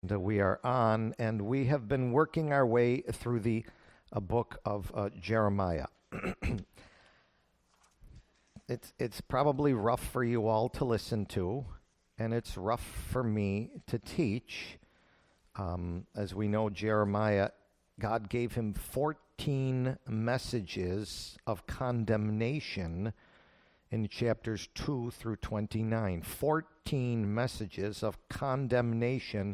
We are on, and we have been working our way through the book of Jeremiah. It's probably rough for you all to listen to, and it's rough for me to teach. As we know, Jeremiah, God gave him 14 messages of condemnation in chapters 2 through 29. 14 messages of condemnation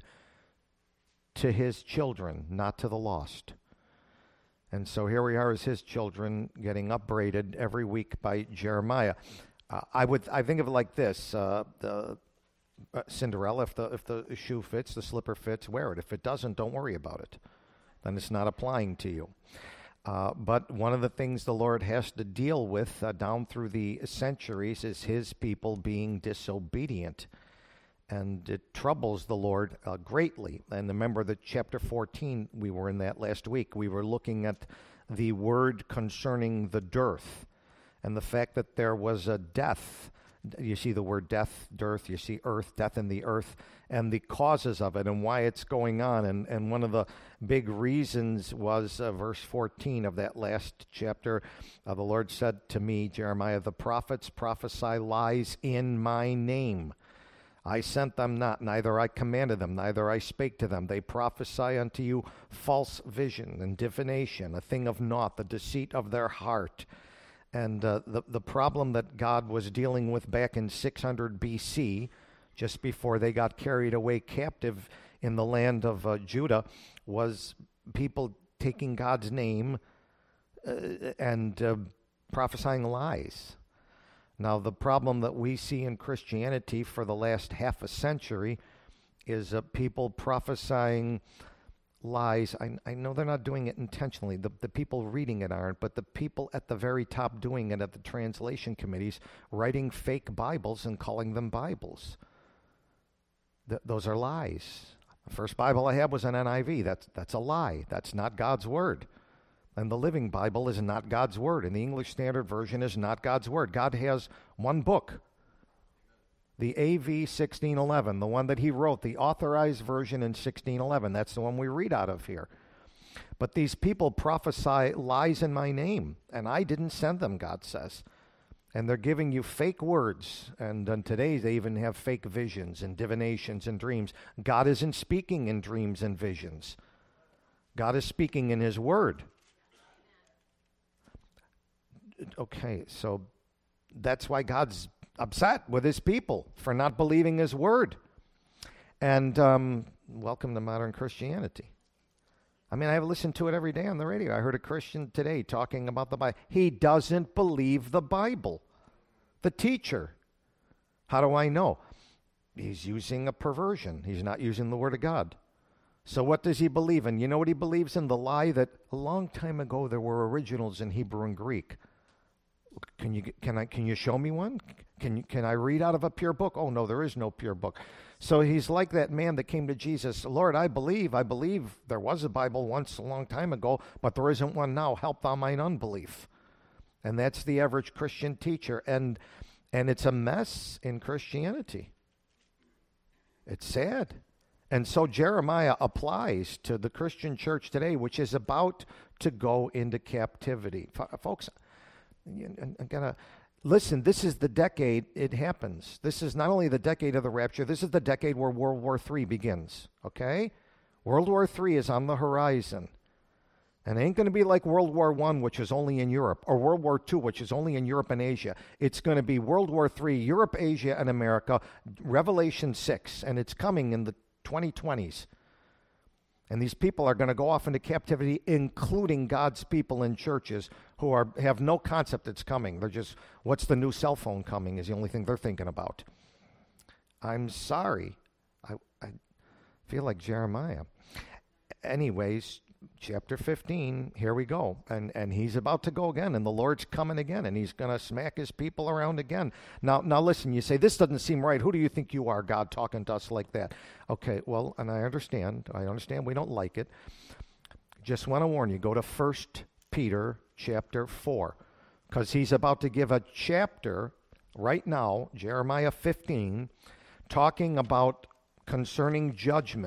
to his children, not to the lost. And so here we are as his children getting upbraided every week by Jeremiah. I think of it like this: the Cinderella, if the shoe fits, the slipper fits, wear it. If it doesn't, don't worry about it. Then it's not applying to you. But one of the things the Lord has to deal with down through the centuries is his people being disobedient. And it troubles the Lord greatly. And remember that chapter 14, we were in that last week. We were looking at the word concerning the dearth and the fact that there was a death. You see the word death, dearth, you see earth, death in the earth, and the causes of it and why it's going on. And one of the big reasons was verse 14 of that last chapter. The Lord said to me, Jeremiah, the prophets prophesy lies in my name. I sent them not, neither I commanded them, neither I spake to them. They prophesy unto you false vision and divination, a thing of naught, the deceit of their heart. And the problem that God was dealing with back in 600 B.C., just before they got carried away captive in the land of Judah, was people taking God's name and prophesying lies. Now, the problem that we see in Christianity for the last half a century is people prophesying lies. I know they're not doing it intentionally. The people reading it aren't, but the people at the very top doing it at the translation committees, writing fake Bibles and calling them Bibles. Those are lies. The first Bible I had was an NIV. That's a lie. That's not God's Word. And the Living Bible is not God's Word, and the English Standard Version is not God's Word. God has one book, the AV 1611, the one that he wrote, the authorized version in 1611. That's the one we read out of here. But these people prophesy lies in my name, and I didn't send them, God says. And they're giving you fake words, and today they even have fake visions and divinations and dreams. God isn't speaking in dreams and visions. God is speaking in his Word. Okay, so that's why God's upset with his people for not believing his word. And welcome to modern Christianity. I mean, I listened to it every day on the radio. I heard a Christian today talking about the Bible. He doesn't believe the Bible. The teacher. How do I know? He's using a perversion. He's not using the Word of God. So what does he believe in? You know what he believes in? The lie that a long time ago there were originals in Hebrew and Greek. Can you show me one? Can I read out of a pure book? Oh no, there is no pure book. So he's like that man that came to Jesus. Lord, I believe there was a Bible once a long time ago, but there isn't one now. Help thou mine unbelief. And that's the average Christian teacher, and it's a mess in Christianity. It's sad. And so Jeremiah applies to the Christian church today, which is about to go into captivity. Folks, I'm gonna listen, this is the decade it happens. This is not only the decade of the rapture, this is the decade where World War III begins, okay? World War III is on the horizon. And it ain't going to be like World War I, which is only in Europe, or World War II, which is only in Europe and Asia. It's going to be World War III, Europe, Asia, and America, Revelation 6, and it's coming in the 2020s. And these people are going to go off into captivity, including God's people in churches who have no concept it's coming. They're just, what's the new cell phone coming is the only thing they're thinking about. I'm sorry. I feel like Jeremiah. Anyways, chapter 15, here we go. And he's about to go again, and the Lord's coming again, and he's going to smack his people around again. Now listen, you say, this doesn't seem right. Who do you think you are, God, talking to us like that? Okay, well, and I understand we don't like it. Just want to warn you, go to 1 Peter chapter 4, because he's about to give a chapter right now, Jeremiah 15, talking about concerning judgment.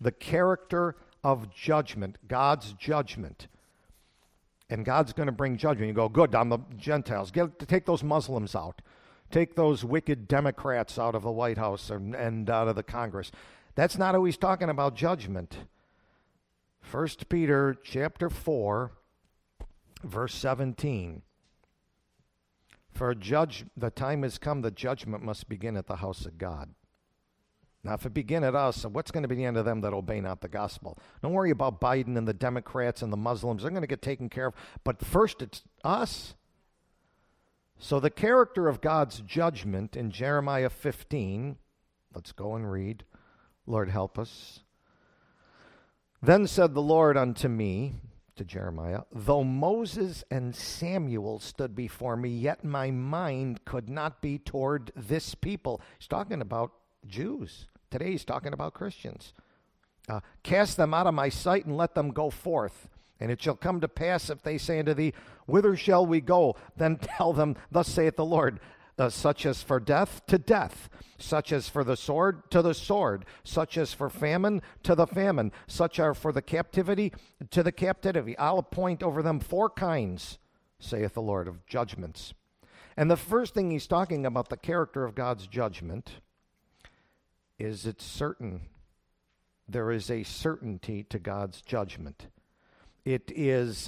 The character of judgment, God's judgment. And God's going to bring judgment. You go, good, on the Gentiles. Take those Muslims out. Take those wicked Democrats out of the White House and out of the Congress. That's not how he's talking about judgment. 1 Peter chapter 4, verse 17. For the time has come, the judgment must begin at the house of God. Now, if it begin at us, what's going to be the end of them that obey not the gospel? Don't worry about Biden and the Democrats and the Muslims. They're going to get taken care of. But first, it's us. So the character of God's judgment in Jeremiah 15, let's go and read. Lord, help us. Then said the Lord unto me, to Jeremiah, though Moses and Samuel stood before me, yet my mind could not be toward this people. He's talking about Jews. Today he's talking about Christians. Cast them out of my sight and let them go forth. And it shall come to pass if they say unto thee, whither shall we go? Then tell them, thus saith the Lord, such as for death, to death, such as for the sword, to the sword, such as for famine, to the famine, such are for the captivity, to the captivity. I'll appoint over them 4 kinds, saith the Lord, of judgments. And the first thing he's talking about, the character of God's judgment, is it's certain. There is a certainty to God's judgment. It is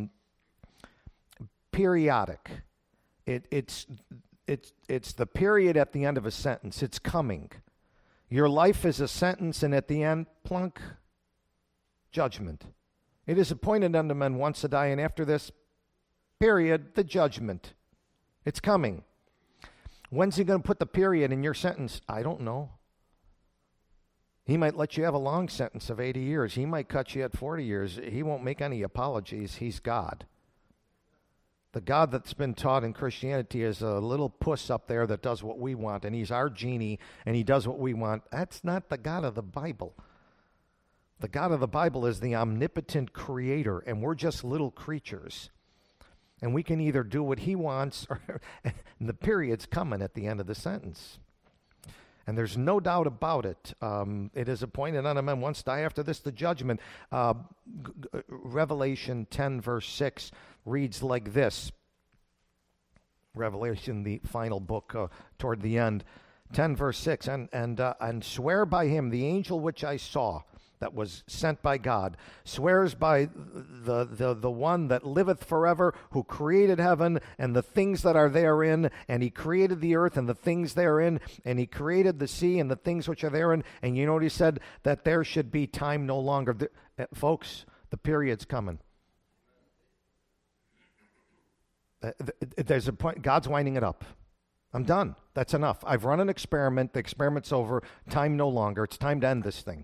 periodic. It's the period at the end of a sentence. It's coming. Your life is a sentence, and at the end, plunk, judgment. It is appointed unto men once to die, and after this period, the judgment. It's coming. When's he going to put the period in your sentence? I don't know. He might let you have a long sentence of 80 years. He might cut you at 40 years. He won't make any apologies. He's God. The God that's been taught in Christianity is a little puss up there that does what we want, and he's our genie, and he does what we want. That's not the God of the Bible. The God of the Bible is the omnipotent creator, and we're just little creatures. And we can either do what he wants, or and the period's coming at the end of the sentence. And there's no doubt about it. It is appointed unto men once die, after this the judgment. Revelation 10, verse 6 reads like this. Revelation, the final book toward the end. 10, verse 6. And swear by him, the angel which I saw, that was sent by God, swears by the one that liveth forever, who created heaven and the things that are therein, and he created the earth and the things therein, and he created the sea and the things which are therein. And you know what he said? That there should be time no longer. Folks, the period's coming. There's a point. God's winding it up. I'm done. That's enough. I've run an experiment. The experiment's over. Time no longer. It's time to end this thing.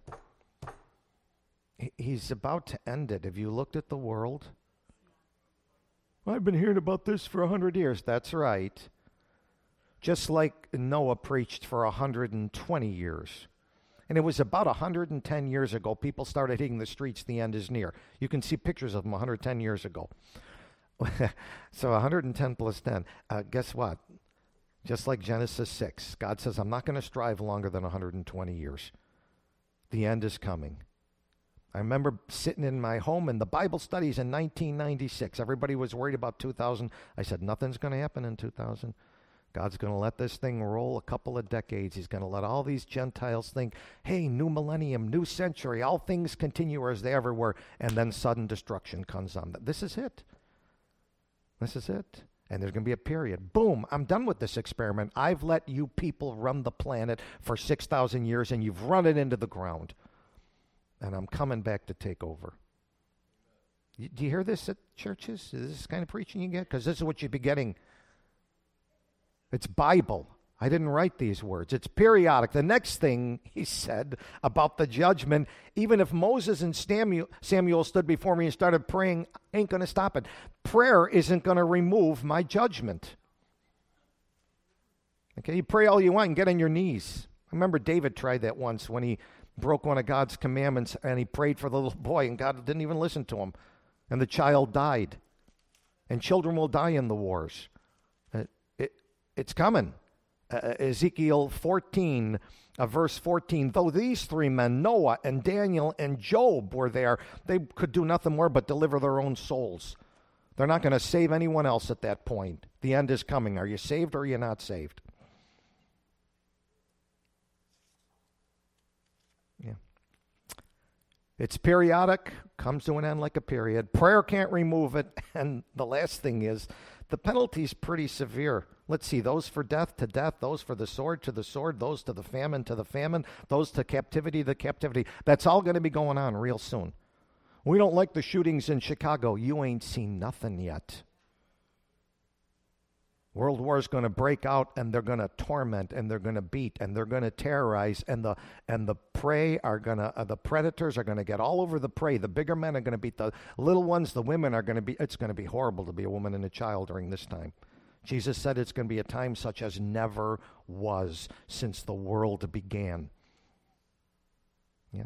He's about to end it. Have you looked at the world? I've been hearing about this for 100 years. That's right. Just like Noah preached for 120 years. And it was about 110 years ago, people started hitting the streets, the end is near. You can see pictures of them 110 years ago. So 110 plus 10. Guess what? Just like Genesis 6, God says, I'm not going to strive longer than 120 years. The end is coming. I remember sitting in my home in the Bible studies in 1996. Everybody was worried about 2000. I said, nothing's going to happen in 2000. God's going to let this thing roll a couple of decades. He's going to let all these Gentiles think, hey, new millennium, new century, all things continue as they ever were. And then sudden destruction comes on them. This is it. This is it. And there's going to be a period. Boom, I'm done with this experiment. I've let you people run the planet for 6,000 years, and you've run it into the ground. And I'm coming back to take over. Do you hear this at churches? Is this kind of preaching you get? Because this is what you'd be getting. It's Bible. I didn't write these words. It's periodic. The next thing he said about the judgment, even if Moses and Samuel stood before me and started praying, ain't going to stop it. Prayer isn't going to remove my judgment. Okay, you pray all you want and get on your knees. I remember David tried that once when he broke one of God's commandments, and he prayed for the little boy, and God didn't even listen to him. And the child died. And children will die in the wars. It's coming. Ezekiel 14, verse 14, though these three men, Noah and Daniel and Job, were there, they could do nothing more but deliver their own souls. They're not going to save anyone else at that point. The end is coming. Are you saved or are you not saved? Yeah. It's periodic, comes to an end like a period. Prayer can't remove it. And the last thing is, the penalty's pretty severe. Let's see, those for death to death, those for the sword to the sword, those to the famine, those to captivity to captivity. That's all going to be going on real soon. We don't like the shootings in Chicago. You ain't seen nothing yet. World War is going to break out, and they're going to torment, and they're going to beat, and they're going to terrorize, and the prey are going to, the predators are going to get all over the prey. The bigger men are going to beat the little ones. The women are going to be. It's going to be horrible to be a woman and a child during this time. Jesus said it's going to be a time such as never was since the world began. Yeah.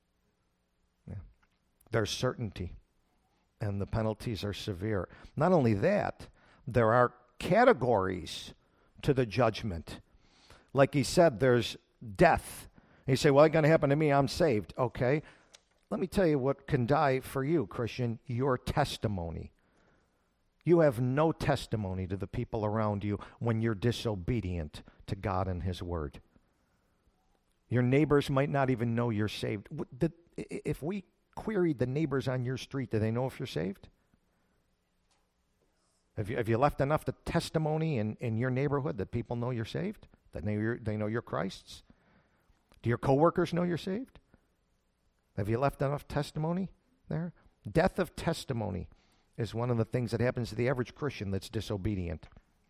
There's certainty, and the penalties are severe. Not only that, there are categories to the judgment. Like he said, there's death. You say, well, it's going to happen to me, I'm saved. Okay, let me tell you what can die for you, Christian, your testimony. You have no testimony to the people around you when you're disobedient to God and his word. Your neighbors might not even know you're saved. If we queried the neighbors on your street, do they know if you're saved? Have you left enough the testimony in your neighborhood that people know you're saved? That they know you're Christ's? Do your coworkers know you're saved? Have you left enough testimony there? Death of testimony is one of the things that happens to the average Christian that's disobedient.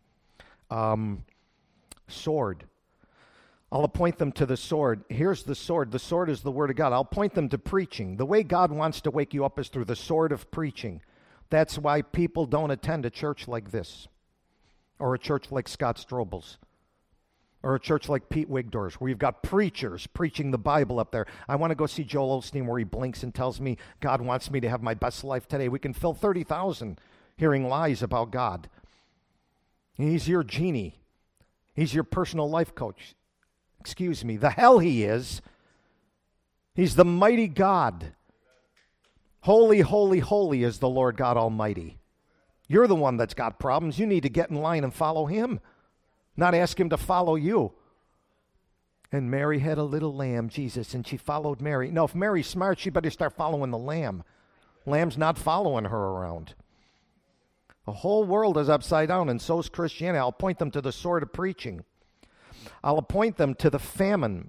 Sword. I'll appoint them to the sword. Here's the sword. The sword is the word of God. I'll point them to preaching. The way God wants to wake you up is through the sword of preaching. That's why people don't attend a church like this, or a church like Scott Strobel's, or a church like Pete Wigdor's, where you've got preachers preaching the Bible up there. I want to go see Joel Osteen where he blinks and tells me God wants me to have my best life today. We can fill 30,000 hearing lies about God. He's your genie. He's your personal life coach. Excuse me, the hell he is. He's the mighty God. Holy, holy, holy is the Lord God Almighty. You're the one that's got problems. You need to get in line and follow him, not ask him to follow you. And Mary had a little lamb, Jesus, and she followed Mary. No, if Mary's smart, she better start following the lamb. Lamb's not following her around. The whole world is upside down, and so's Christianity. I'll point them to the sword of preaching. I'll appoint them to the famine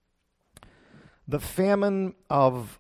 of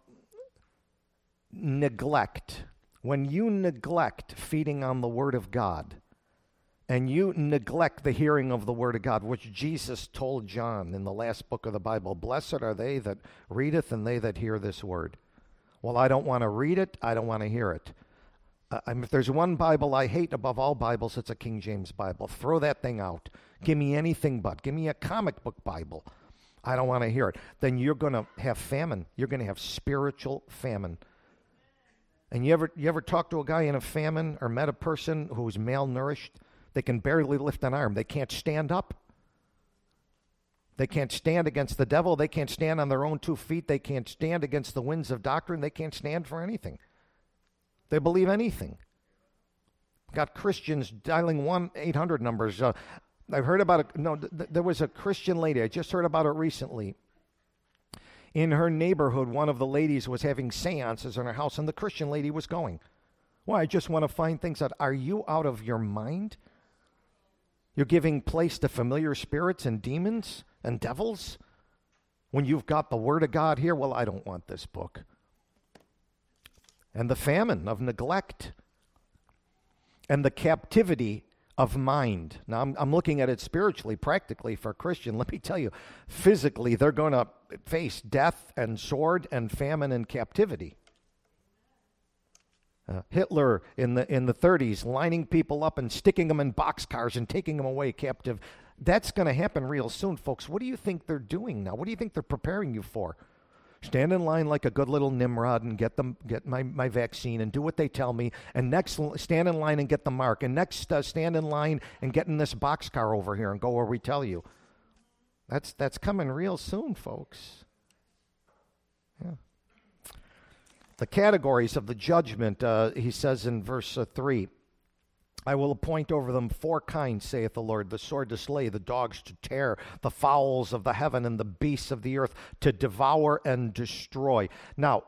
neglect. When you neglect feeding on the Word of God, and you neglect the hearing of the Word of God, which Jesus told John in the last book of the Bible, blessed are they that readeth and they that hear this Word. Well, I don't want to read it, I don't want to hear it. If there's one Bible I hate above all Bibles, it's a King James Bible. Throw that thing out. Give me anything but. Give me a comic book Bible. I don't want to hear it. Then you're going to have famine. You're going to have spiritual famine. And you ever talk to a guy in a famine or met a person who's malnourished? They can barely lift an arm. They can't stand up. They can't stand against the devil. They can't stand on their own 2 feet. They can't stand against the winds of doctrine. They can't stand for anything. They believe anything. Got Christians dialing 1-800 numbers. I've heard about it. No, there was a Christian lady. I just heard about it recently. In her neighborhood, one of the ladies was having seances in her house, and the Christian lady was going. Well, I just want to find things out. Are you out of your mind? You're giving place to familiar spirits and demons and devils when you've got the Word of God here? Well, I don't want this book. And the famine of neglect and the captivity of mind. Now, I'm looking at it spiritually, practically for a Christian. Let me tell you, physically, they're going to face death and sword and famine and captivity. Hitler in the 30s, lining people up and sticking them in boxcars and taking them away captive. That's going to happen real soon, folks. What do you think they're doing now? What do you think they're preparing you for? Stand in line like a good little Nimrod and get my vaccine and do what they tell me. And next, stand in line and get the mark. And next, stand in line and get in this boxcar over here and go where we tell you. That's coming real soon, folks. Yeah. The categories of the judgment, he says in verse 3. I will appoint over them 4 kinds, saith the Lord, the sword to slay, the dogs to tear, the fowls of the heaven, and the beasts of the earth to devour and destroy. Now,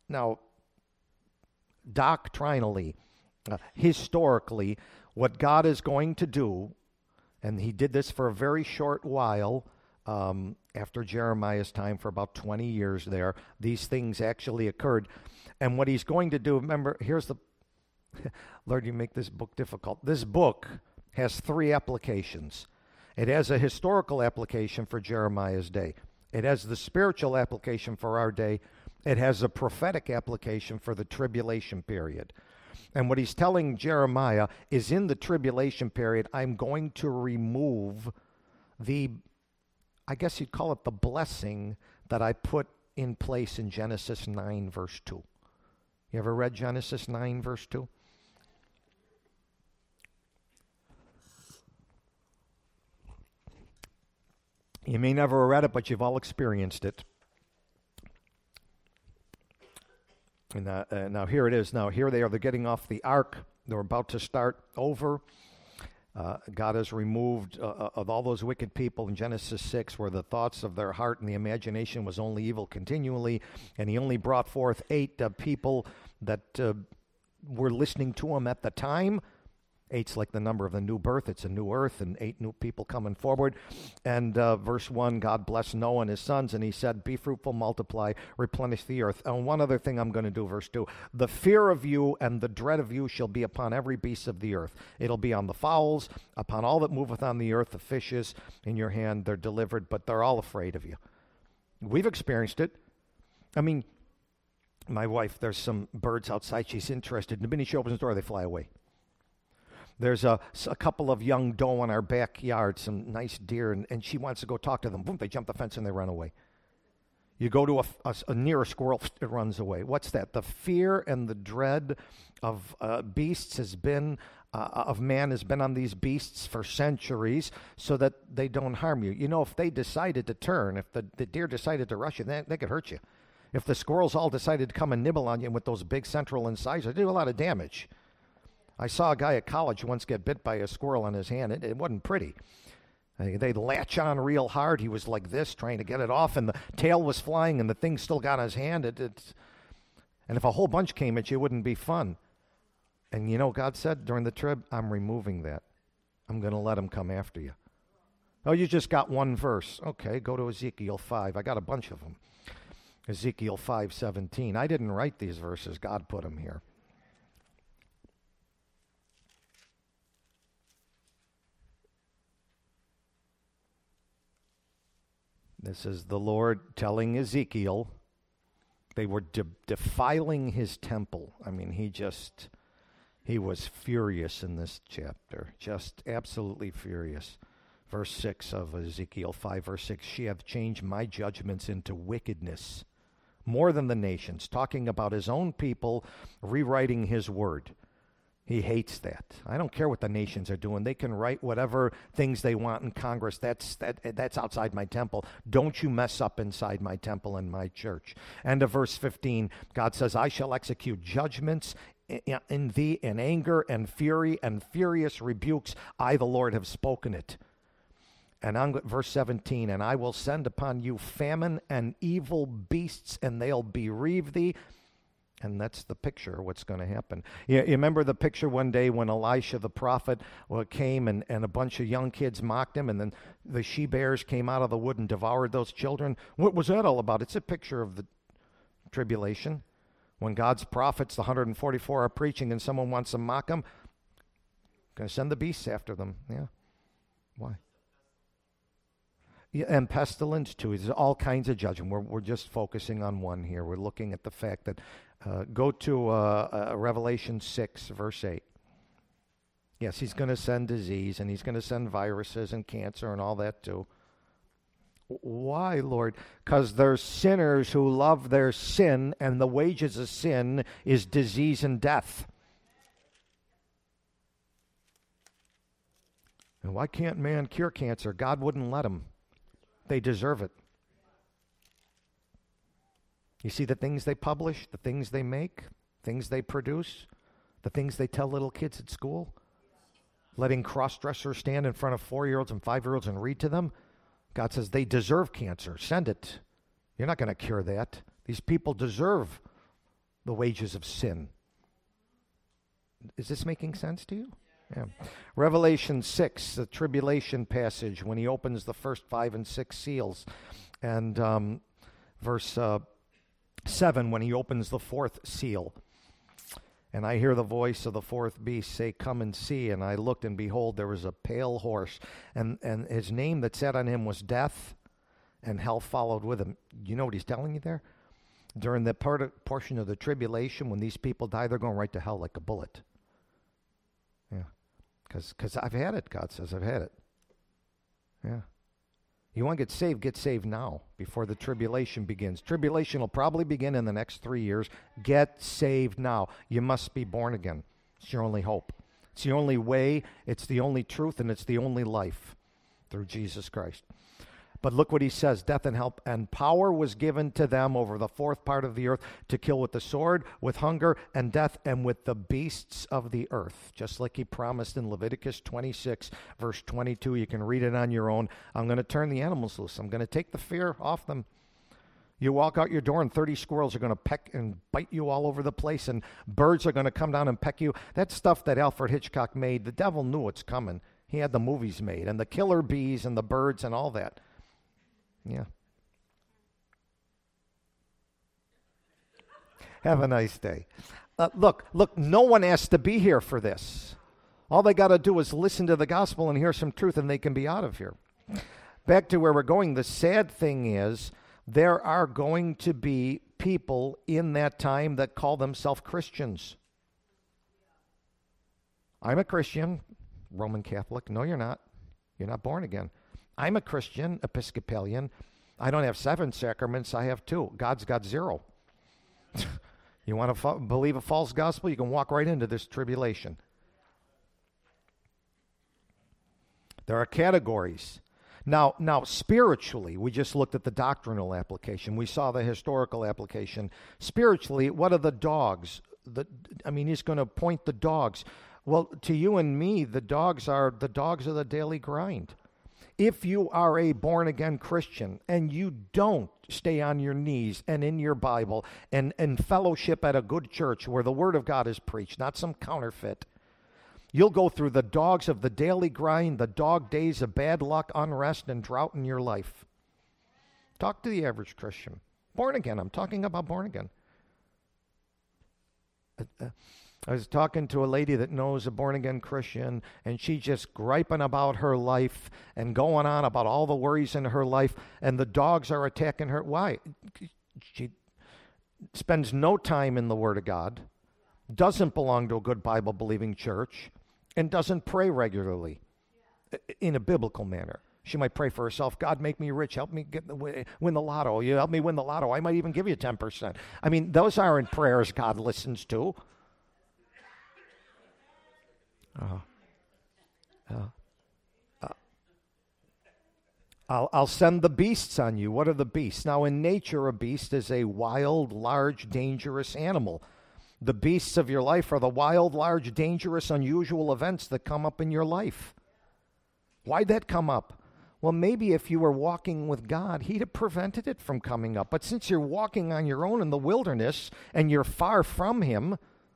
doctrinally, historically, what God is going to do, and he did this for a very short while, after Jeremiah's time, for about 20 years there, these things actually occurred. And what he's going to do, remember, here's the Lord, you make this book difficult. This book has 3 applications. It has a historical application for Jeremiah's day. It has the spiritual application for our day. It has a prophetic application for the tribulation period. And what he's telling Jeremiah is, in the tribulation period, I'm going to remove I guess you'd call it the blessing that I put in place in Genesis 9, verse 2. You ever read Genesis 9, verse 2? You may never have read it, but you've all experienced it. And now here it is. Now here they are. They're getting off the ark. They're about to start over. God has removed of all those wicked people in Genesis 6, where the thoughts of their heart and the imagination was only evil continually, and he only brought forth 8 people that were listening to him at the time. 8's like the number of the new birth. It's a new earth, and 8 new people coming forward. And verse 1, God blessed Noah and his sons, and he said, be fruitful, multiply, replenish the earth. And one other thing I'm going to do, verse 2, the fear of you and the dread of you shall be upon every beast of the earth. It'll be on the fowls, upon all that moveth on the earth, the fishes. In your hand they're delivered, but they're all afraid of you. We've experienced it. I mean, my wife, there's some birds outside. She's interested. The minute she opens the door, they fly away. There's a couple of young doe in our backyard, some nice deer, and she wants to go talk to them. Boom, they jump the fence and they run away. You go to a near a squirrel, it runs away. What's that? The fear and the dread of beasts has been, of man has been on these beasts for centuries so that they don't harm you. You know, if they decided to turn, if the deer decided to rush you, they could hurt you. If the squirrels all decided to come and nibble on you with those big central incisors, they do a lot of damage. I saw a guy at college once get bit by a squirrel on his hand. It wasn't pretty. They'd latch on real hard. He was like this, trying to get it off, and the tail was flying, and the thing still got on his hand. And if a whole bunch came at you, it wouldn't be fun. And you know, God said during the trib, I'm removing that. I'm going to let them come after you. Oh, you just got one verse. Okay, go to Ezekiel 5. I got a bunch of them. Ezekiel 5:17. I didn't write these verses. God put them here. This is the Lord telling Ezekiel they were defiling his temple. I mean, he was furious in this chapter, just absolutely furious. Verse 6 of Ezekiel 5, verse 6, she hath changed my judgments into wickedness, more than the nations, talking about his own people rewriting his word. He hates that. I don't care what the nations are doing. They can write whatever things they want in Congress. That's outside my temple. Don't you mess up inside my temple and my church. And of verse 15, God says, I shall execute judgments in thee in anger and fury and furious rebukes. I, the Lord, have spoken it. And on verse 17, and I will send upon you famine and evil beasts, and they'll bereave thee. And that's the picture of what's going to happen. You remember the picture one day when Elisha the prophet came and a bunch of young kids mocked him, and then the she-bears came out of the wood and devoured those children? What was that all about? It's a picture of the tribulation. When God's prophets, the 144, are preaching and someone wants to mock them, going to send the beasts after them. Yeah. Why? Yeah, and pestilence too. There's all kinds of judgment. We're just focusing on one here. We're looking at the fact that go to Revelation 6, verse 8. Yes, he's going to send disease, and he's going to send viruses and cancer and all that too. Why, Lord? Because there's sinners who love their sin, and the wages of sin is disease and death. And why can't man cure cancer? God wouldn't let them. They deserve it. You see the things they publish, the things they make, things they produce, the things they tell little kids at school, letting cross-dressers stand in front of 4-year-olds and 5-year-olds and read to them. God says they deserve cancer. Send it. You're not going to cure that. These people deserve the wages of sin. Is this making sense to you? Yeah. Revelation 6, the tribulation passage, when he opens the first 5 and 6 seals. And verse 7, when he opens the 4th seal. And I hear the voice of the 4th beast say, "Come and see." And I looked, and behold, there was a pale horse. And his name that sat on him was Death, and hell followed with him. You know what he's telling you there? During the portion of the tribulation, when these people die, they're going right to hell like a bullet. Yeah. Because I've had it, God says. I've had it. Yeah. You want to get saved now, before the tribulation begins. Tribulation will probably begin in the next 3 years. Get saved now. You must be born again. It's your only hope. It's the only way, it's the only truth, and it's the only life, through Jesus Christ. But look what he says, death and hell, and power was given to them over the 4th part of the earth to kill with the sword, with hunger and death, and with the beasts of the earth. Just like he promised in Leviticus 26, verse 22. You can read it on your own. I'm going to turn the animals loose. I'm going to take the fear off them. You walk out your door and 30 squirrels are going to peck and bite you all over the place, and birds are going to come down and peck you. That stuff that Alfred Hitchcock made, the devil knew it's coming. He had the movies made, and the killer bees and the birds and all that. Yeah. Have a nice day. Look, no one has to be here for this. All they got to do is listen to the gospel and hear some truth, and they can be out of here. Back to where we're going, the sad thing is there are going to be people in that time that call themselves Christians. I'm a Christian, Roman Catholic. No, you're not. You're not born again. I'm a Christian, Episcopalian. I don't have 7 sacraments. I have 2. God's got 0. You want to believe a false gospel? You can walk right into this tribulation. There are categories. Now, spiritually, we just looked at the doctrinal application. We saw the historical application. Spiritually, what are the dogs? He's going to point the dogs. Well, to you and me, the dogs are the daily grind. If you are a born-again Christian and you don't stay on your knees and in your Bible and fellowship at a good church where the Word of God is preached, not some counterfeit, you'll go through the dogs of the daily grind, the dog days of bad luck, unrest, and drought in your life. Talk to the average Christian. Born again. I'm talking about born again. I was talking to a lady that knows a born-again Christian, and she's just griping about her life and going on about all the worries in her life, and the dogs are attacking her. Why? She spends no time in the Word of God, doesn't belong to a good Bible-believing church, and doesn't pray regularly in a biblical manner. She might pray for herself. God, make me rich. Help me win the lotto. You help me win the lotto. I might even give you 10%. Those aren't prayers God listens to. I'll send the beasts on you. What are the beasts? Now, in nature, a beast is a wild, large, dangerous animal. The beasts of your life are the wild, large, dangerous, unusual events that come up in your life. Why'd that come up? Well, maybe if you were walking with God, he'd have prevented it from coming up. But since you're walking on your own in the wilderness and you're far from him,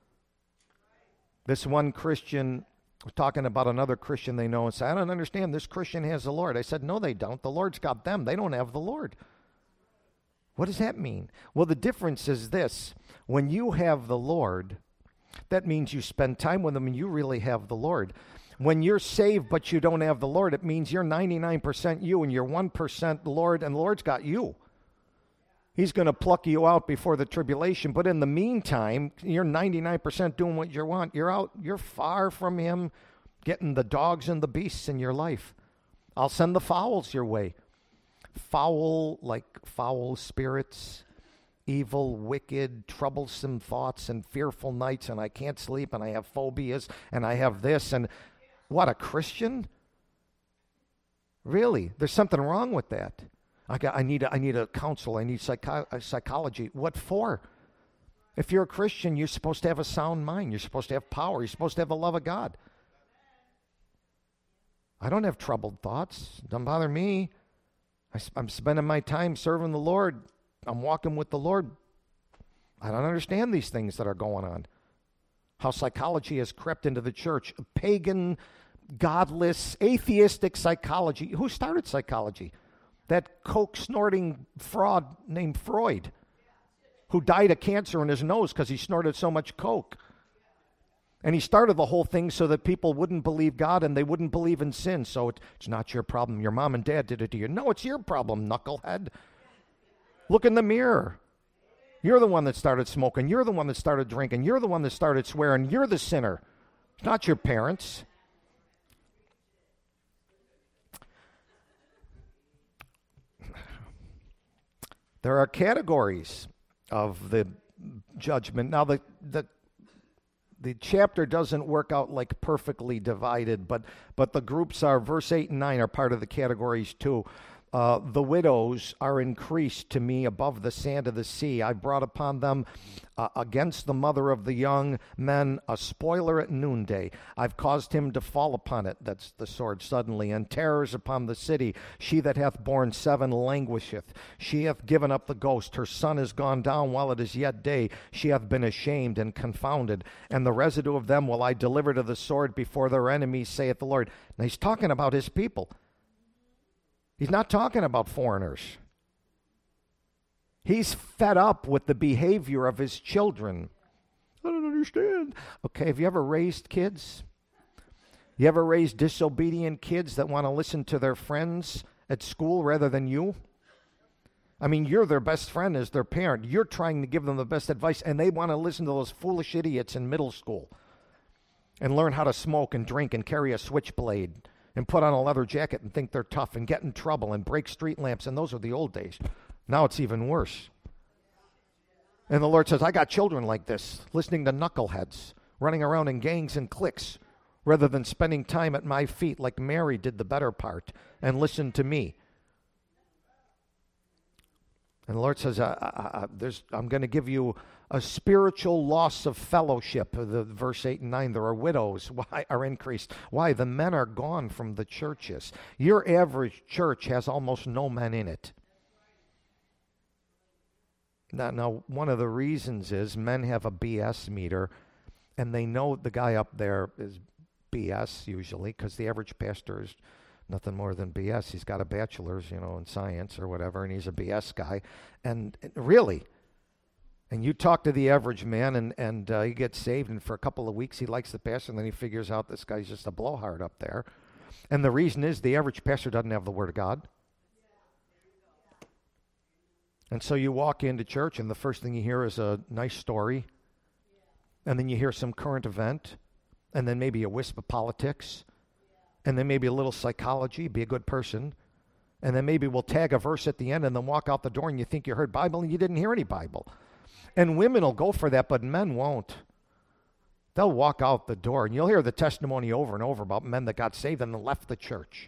this one Christian was talking about another Christian they know and said, I don't understand, this Christian has the Lord. I said, no, they don't. The Lord's got them. They don't have the Lord. What does that mean? Well, the difference is this. When you have the Lord, that means you spend time with him and you really have the Lord. When you're saved but you don't have the Lord, it means you're 99% you and you're 1% the Lord, and the Lord's got you. He's going to pluck you out before the tribulation. But in the meantime, you're 99% doing what you want. You're out. You're far from him, getting the dogs and the beasts in your life. I'll send the fowls your way. foul spirits, evil, wicked, troublesome thoughts and fearful nights, and I can't sleep, and I have phobias, and I have this, and what, a Christian? Really? There's something wrong with that. I need a counsel. I need psychology. What for? If you're a Christian, you're supposed to have a sound mind. You're supposed to have power. You're supposed to have the love of God. I don't have troubled thoughts. Don't bother me. I'm spending my time serving the Lord. I'm walking with the Lord. I don't understand these things that are going on. How psychology has crept into the church. Pagan, godless, atheistic psychology. Who started psychology? That coke-snorting fraud named Freud, who died of cancer in his nose because he snorted so much coke. And he started the whole thing so that people wouldn't believe God and they wouldn't believe in sin. So it's not your problem. Your mom and dad did it to you. No, it's your problem, knucklehead. Look in the mirror. You're the one that started smoking. You're the one that started drinking. You're the one that started swearing. You're the sinner. It's not your parents. There are categories of the judgment. Now, the chapter doesn't work out like perfectly divided, but the groups are, verse 8 and 9 are part of the categories too. The widows are increased to me above the sand of the sea. I brought upon them against the mother of the young men a spoiler at noonday. I've caused him to fall upon it, that's the sword, suddenly, and terrors upon the city. She that hath borne 7 languisheth. She hath given up the ghost. Her sun is gone down while it is yet day. She hath been ashamed and confounded. And the residue of them will I deliver to the sword before their enemies, saith the Lord. Now he's talking about his people. He's not talking about foreigners. He's fed up with the behavior of his children. I don't understand. Okay, have you ever raised kids? You ever raised disobedient kids that want to listen to their friends at school rather than you? I mean, you're their best friend as their parent. You're trying to give them the best advice, and they want to listen to those foolish idiots in middle school and learn how to smoke and drink and carry a switchblade and put on a leather jacket and think they're tough and get in trouble and break street lamps. And those are the old days. Now it's even worse. And the Lord says, I got children like this, listening to knuckleheads, running around in gangs and cliques, rather than spending time at my feet like Mary did the better part and listen to me. And the Lord says, I'm going to give you a spiritual loss of fellowship. The verse 8 and 9, there are widows. Why are increased? Why? The men are gone from the churches. Your average church has almost no men in it. Now, one of the reasons is men have a BS meter, and they know the guy up there is BS usually, because the average pastor is nothing more than BS. He's got a bachelor's, in science or whatever, and he's a BS guy. And really, and you talk to the average man, and he gets saved, and for a couple of weeks he likes the pastor, and then he figures out this guy's just a blowhard up there. And the reason is the average pastor doesn't have the Word of God. And so you walk into church, and the first thing you hear is a nice story, and then you hear some current event, and then maybe a wisp of politics, and then maybe a little psychology, be a good person, and then maybe we'll tag a verse at the end and then walk out the door and you think you heard Bible and you didn't hear any Bible. And women will go for that, but men won't. They'll walk out the door, and you'll hear the testimony over and over about men that got saved and then left the church.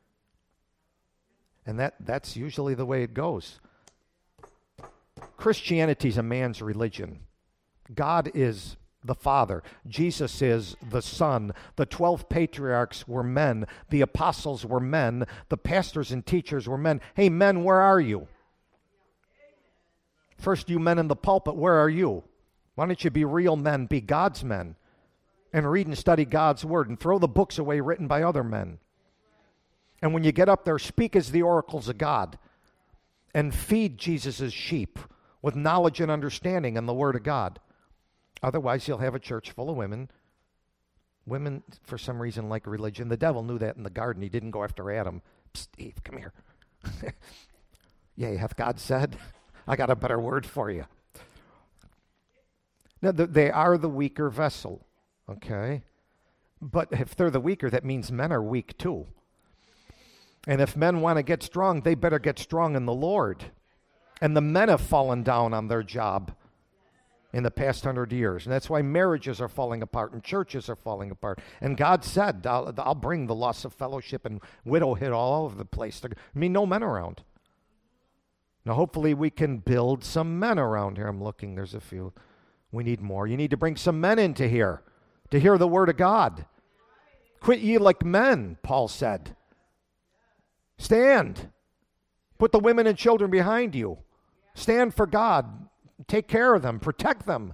And that's usually the way it goes. Christianity is a man's religion. God is the Father. Jesus is the Son. The 12 patriarchs were men. The apostles were men. The pastors and teachers were men. Hey, men, where are you? First, you men in the pulpit, where are you? Why don't you be real men, be God's men, and read and study God's Word, and throw the books away written by other men. And when you get up there, speak as the oracles of God, and feed Jesus' sheep with knowledge and understanding and the Word of God. Otherwise, you'll have a church full of women. Women, for some reason, like religion. The devil knew that in the garden. He didn't go after Adam. Psst, Eve, come here. Yea, hath God said? I got a better word for you. Now, they are the weaker vessel, okay? But if they're the weaker, that means men are weak too. And if men want to get strong, they better get strong in the Lord. And the men have fallen down on their job in the past 100 years. And that's why marriages are falling apart and churches are falling apart. And God said, I'll bring the loss of fellowship and widowhood all over the place. There no men around. Now, hopefully we can build some men around here. I'm looking, there's a few. We need more. You need to bring some men into here to hear the word of God. Quit ye like men, Paul said. Stand. Put the women and children behind you. Stand for God. Take care of them. Protect them.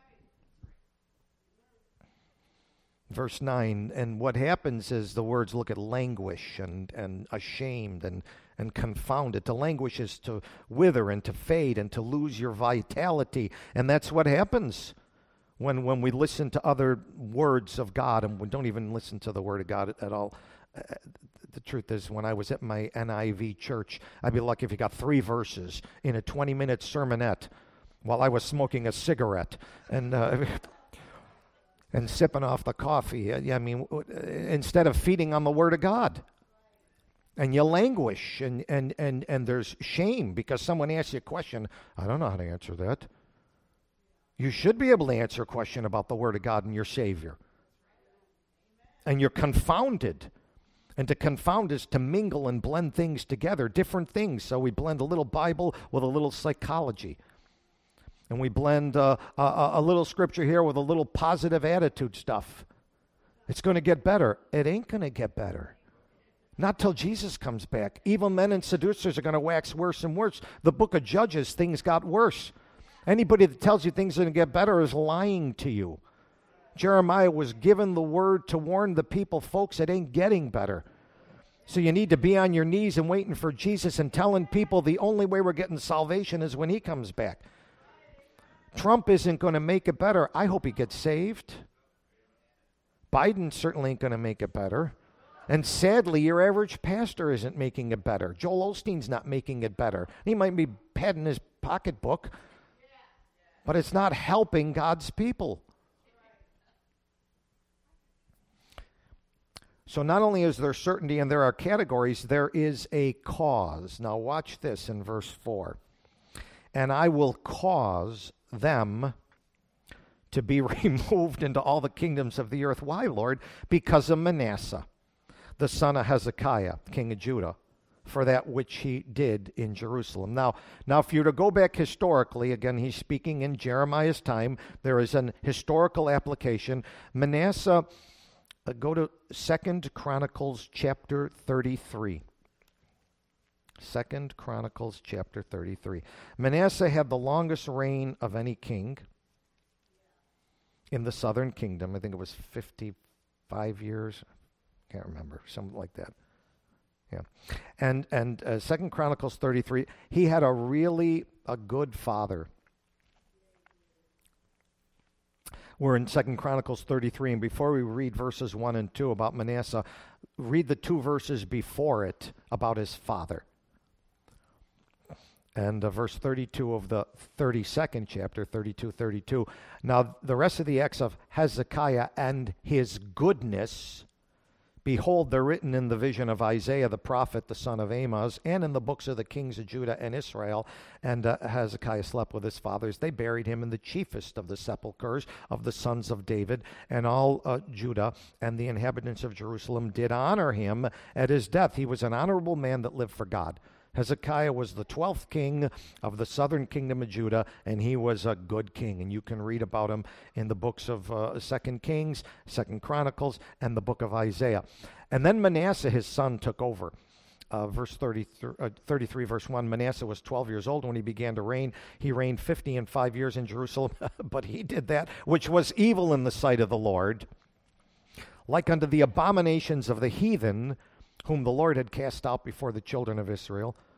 Verse 9, and what happens is the words look at languish and ashamed and confounded. To languish is to wither and to fade and to lose your vitality. And that's what happens when we listen to other words of God, and we don't even listen to the word of God at all. The truth is, when I was at my NIV church, I'd be lucky if you got 3 verses in a 20-minute sermonette while I was smoking a cigarette and sipping off the coffee. I mean, instead of feeding on the word of God. And you languish, and there's shame because someone asks you a question. I don't know how to answer that. You should be able to answer a question about the word of God and your Savior. And you're confounded. And to confound is to mingle and blend things together, different things. So we blend a little Bible with a little psychology. And we blend a little scripture here with a little positive attitude stuff. It's going to get better. It ain't going to get better. Not till Jesus comes back. Evil men and seducers are going to wax worse and worse. The book of Judges, things got worse. Anybody that tells you things are going to get better is lying to you. Jeremiah was given the word to warn the people, folks, it ain't getting better. So you need to be on your knees and waiting for Jesus and telling people the only way we're getting salvation is when he comes back. Trump isn't going to make it better. I hope he gets saved. Biden certainly ain't going to make it better. And sadly, your average pastor isn't making it better. Joel Osteen's not making it better. He might be padding his pocketbook, but it's not helping God's people. So not only is there certainty and there are categories, there is a cause. Now watch this in verse 4. And I will cause them to be removed into all the kingdoms of the earth. Why, Lord? Because of Manasseh, the son of Hezekiah, king of Judah, for that which he did in Jerusalem. Now, if you were to go back historically, again, he's speaking in Jeremiah's time. There is an historical application. Manasseh, go to 2 Chronicles chapter 33. 2 Chronicles chapter 33. Manasseh had the longest reign of any king in the southern kingdom. I think it was 55 years. Can't remember, something like that. Yeah. And 2 Chronicles 33, he had a good father. We're in 2 Chronicles 33, and before we read verses 1 and 2 about Manasseh, read the 2 verses before it about his father. And verse 32 of the 32nd chapter, 32. Now, the rest of the acts of Hezekiah and his goodness, behold, they're written in the vision of Isaiah the prophet, the son of Amoz, and in the books of the kings of Judah and Israel. And Hezekiah slept with his fathers. They buried him in the chiefest of the sepulchres of the sons of David. And all Judah and the inhabitants of Jerusalem did honor him at his death. He was an honorable man that lived for God. Hezekiah was the 12th king of the southern kingdom of Judah, and he was a good king. And you can read about him in the books of 2 Kings, 2 Chronicles, and the book of Isaiah. And then Manasseh, his son, took over. Verse 33, verse 1, Manasseh was 12 years old when he began to reign. He reigned 50 years in Jerusalem, but he did that which was evil in the sight of the Lord, like unto the abominations of the heathen, whom the Lord had cast out before the children of Israel.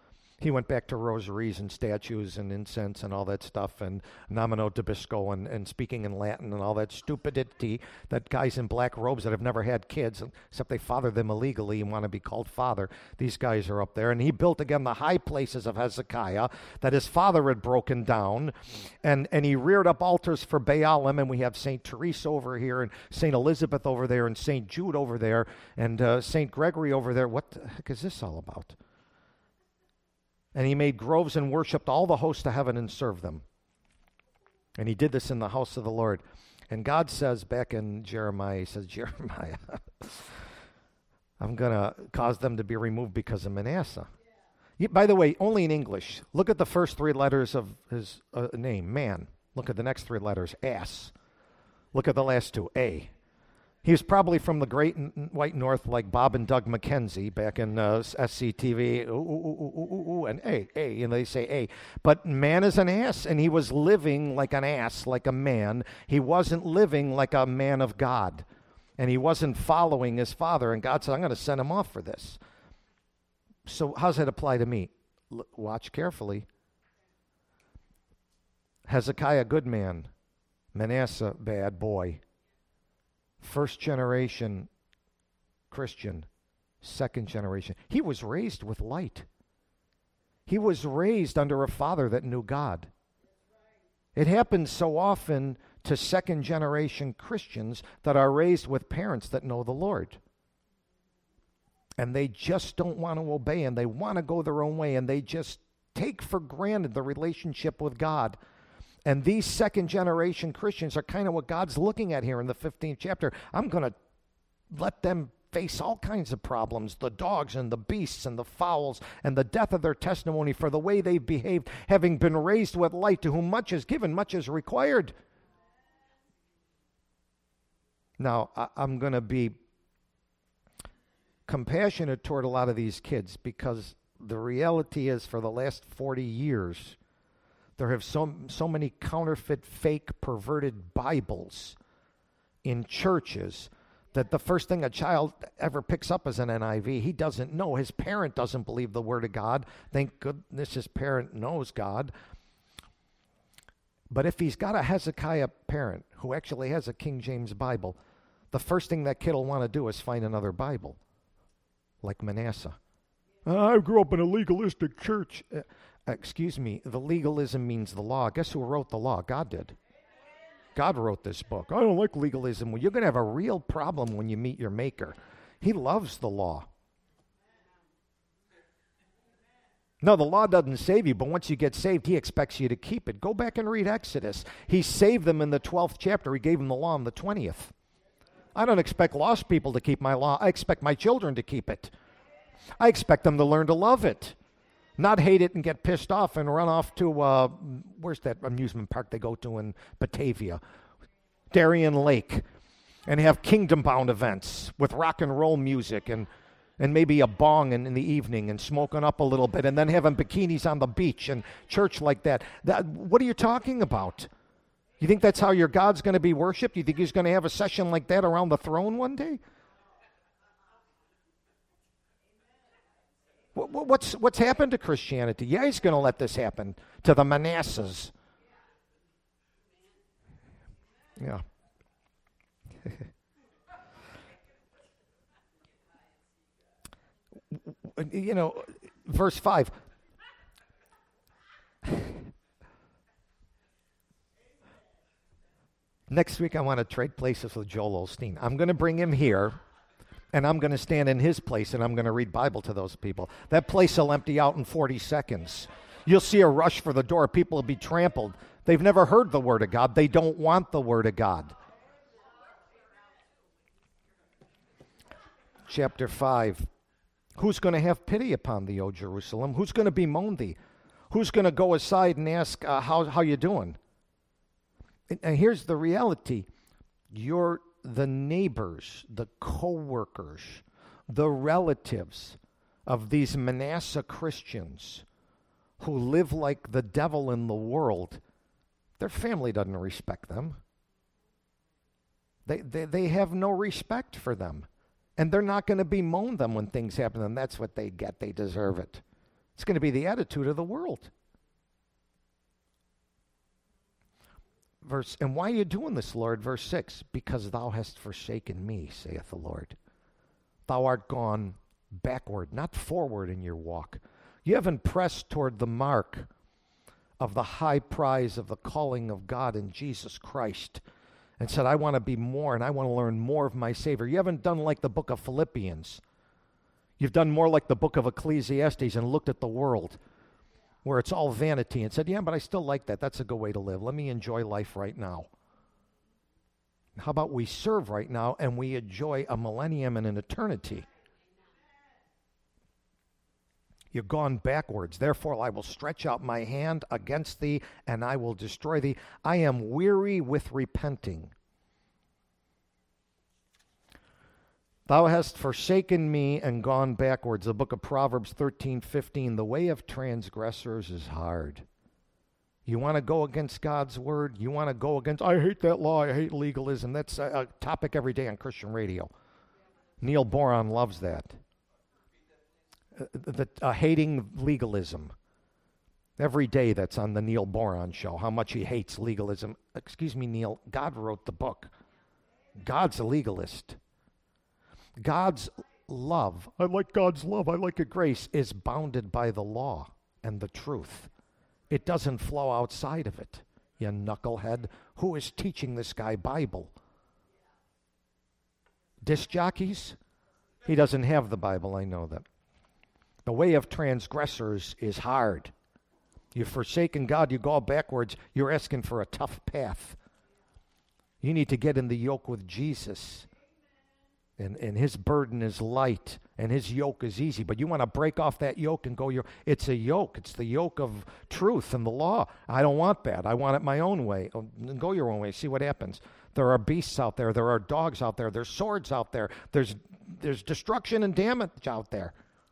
He went back to rosaries and statues and incense and all that stuff and nomino tibisco and speaking in Latin and all that stupidity that guys in black robes that have never had kids, except they father them illegally and want to be called father, these guys are up there. And he built again the high places of Hezekiah that his father had broken down. And he reared up altars for Baalim. And we have St. Teresa over here and St. Elizabeth over there and St. Jude over there and St. Gregory over there. What the heck is this all about? And he made groves and worshipped all the hosts of heaven and served them. And he did this in the house of the Lord. And God says back in Jeremiah, he says, Jeremiah, I'm going to cause them to be removed because of Manasseh. By the way, only in English. Look at the first three letters of his name, man. Look at the next three letters, ass. Look at the last two, A. He was probably from the great white north like Bob and Doug McKenzie back in SCTV. Ooh, and A, and they say A. But man is an ass, and he was living like an ass, like a man. He wasn't living like a man of God, and he wasn't following his father. And God said, I'm going to send him off for this. So how does that apply to me? Watch carefully. Hezekiah, good man. Manasseh, bad boy. First generation Christian, second generation. He was raised with light. He was raised under a father that knew God. It happens so often to second generation Christians that are raised with parents that know the Lord. And they just don't want to obey, and they want to go their own way, and they just take for granted the relationship with God. And these second generation Christians are kind of what God's looking at here in the 15th chapter. I'm going to let them face all kinds of problems, the dogs and the beasts and the fowls and the death of their testimony for the way they've behaved, having been raised with light, to whom much is given, much is required. Now, I'm going to be compassionate toward a lot of these kids, because the reality is for the last 40 years, there have so many counterfeit, fake, perverted Bibles in churches that the first thing a child ever picks up is an NIV. He doesn't know. His parent doesn't believe the Word of God. Thank goodness his parent knows God. But if he's got a Hezekiah parent who actually has a King James Bible, the first thing that kid will want to do is find another Bible, like Manasseh. I grew up in a legalistic church. Excuse me, the legalism means the law. Guess who wrote the law? God did. God wrote this book. I don't like legalism. Well, you're going to have a real problem when you meet your Maker. He loves the law. No, the law doesn't save you, but once you get saved, he expects you to keep it. Go back and read Exodus. He saved them in the 12th chapter. He gave them the law in the 20th. I don't expect lost people to keep my law. I expect my children to keep it. I expect them to learn to love it. Not hate it and get pissed off and run off to, where's that amusement park they go to in Batavia? Darien Lake. And have kingdom-bound events with rock and roll music and maybe a bong in the evening and smoking up a little bit and then having bikinis on the beach and church like that. What are you talking about? You think that's how your God's going to be worshipped? You think he's going to have a session like that around the throne one day? What's happened to Christianity? Yeah, he's going to let this happen to the Manassehs. Yeah. You know, verse 5. Next week I want to trade places with Joel Osteen. I'm going to bring him here. And I'm going to stand in his place, and I'm going to read Bible to those people. That place will empty out in 40 seconds. You'll see a rush for the door. People will be trampled. They've never heard the Word of God. They don't want the Word of God. Chapter 5. Who's going to have pity upon thee, O Jerusalem? Who's going to bemoan thee? Who's going to go aside and ask, how you doing? And here's the reality. You're the neighbors, the co-workers, the relatives of these Manasseh Christians who live like the devil in the world, their family doesn't respect them. They have no respect for them. And they're not going to bemoan them when things happen to them. That's what they get. They deserve it. It's going to be the attitude of the world. And why are you doing this, Lord? Verse 6, because thou hast forsaken me, saith the Lord. Thou art gone backward, not forward in your walk. You haven't pressed toward the mark of the high prize of the calling of God in Jesus Christ and said, I want to be more and I want to learn more of my Savior. You haven't done like the book of Philippians. You've done more like the book of Ecclesiastes and looked at the world where it's all vanity and said, yeah, but I still like that. That's a good way to live. Let me enjoy life right now. How about we serve right now and we enjoy a millennium and an eternity? You've gone backwards. Therefore, I will stretch out my hand against thee, and I will destroy thee. I am weary with repenting. Thou hast forsaken me and gone backwards. The book of Proverbs 13:15. The way of transgressors is hard. You want to go against God's word? You want to go against, I hate that law, I hate legalism. That's a topic every day on Christian radio. Neil Boron loves that. Hating legalism. Every day that's on the Neil Boron show, how much he hates legalism. Excuse me, Neil, God wrote the book. God's a legalist. God's love, I like God's love, I like it grace, is bounded by the law and the truth. It doesn't flow outside of it. You knucklehead. Who is teaching this guy Bible? Disc jockeys? He doesn't have the Bible, I know that. The way of transgressors is hard. You've forsaken God, you go backwards, you're asking for a tough path. You need to get in the yoke with Jesus. And his burden is light, and his yoke is easy. But you want to break off that yoke and go it's a yoke. It's the yoke of truth and the law. I don't want that. I want it my own way. Go your own way. See what happens. There are beasts out there. There are dogs out there. There's swords out there. There's destruction and damage out there.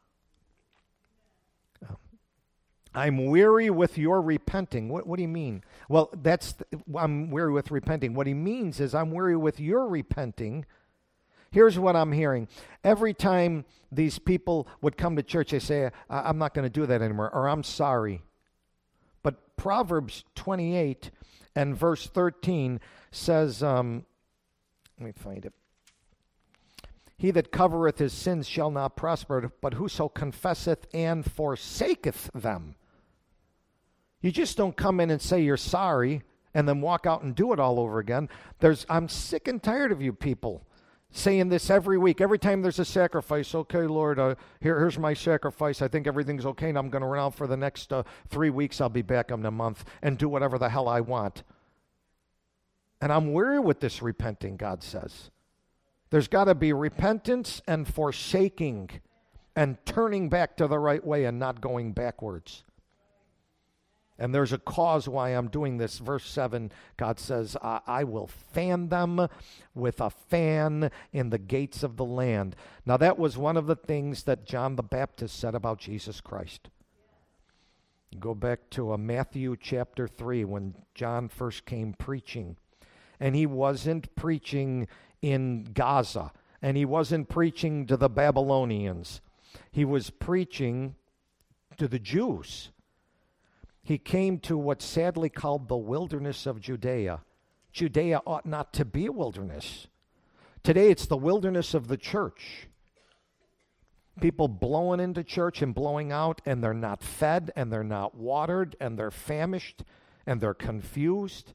I'm weary with your repenting. What do you mean? Well, I'm weary with repenting. What he means is I'm weary with your repenting. Here's what I'm hearing. Every time these people would come to church, they say, I'm not going to do that anymore, or I'm sorry. But Proverbs 28 and verse 13 says, let me find it. He that covereth his sins shall not prosper, but whoso confesseth and forsaketh them. You just don't come in and say you're sorry and then walk out and do it all over again. I'm sick and tired of you people saying this every week. Every time there's a sacrifice, okay, Lord, here's my sacrifice. I think everything's okay, and I'm going to run out for the next 3 weeks. I'll be back in a month and do whatever the hell I want. And I'm weary with this repenting, God says. There's got to be repentance and forsaking and turning back to the right way and not going backwards. And there's a cause why I'm doing this. Verse 7, God says, I will fan them with a fan in the gates of the land. Now, that was one of the things that John the Baptist said about Jesus Christ. Go back to Matthew chapter 3 when John first came preaching. And he wasn't preaching in Gaza. And he wasn't preaching to the Babylonians. He was preaching to the Jews. He came to what's sadly called the wilderness of Judea. Judea ought not to be a wilderness. Today it's the wilderness of the church. People blowing into church and blowing out, and they're not fed, and they're not watered, and they're famished, and they're confused.